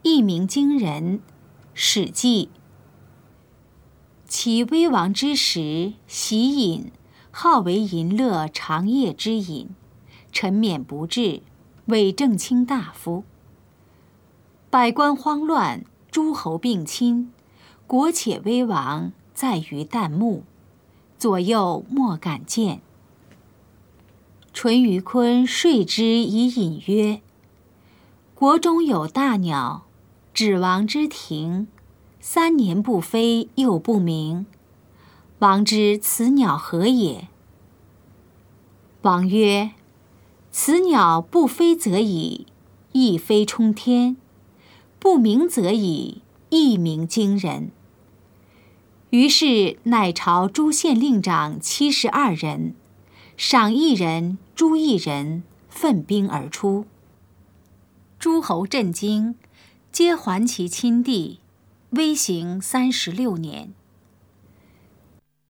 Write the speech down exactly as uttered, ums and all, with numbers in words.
一鸣惊人。史记。其危亡之时，喜饮，好为淫乐长夜之饮，沉湎不治，为正卿大夫。百官慌乱，诸侯并侵，国且危亡，在于旦暮，左右莫敢见。淳于髡说之以隐曰：国中有大鸟，止王之庭，三年不飞，又不鸣。王之此鸟何也？王曰：此鸟不飞则已，一飞冲天；不鸣则已，一鸣惊人。于是乃朝诸县令长七十二人，赏一人，诛一人，奋兵而出。诸侯震惊，皆还其亲地，威行三十六年。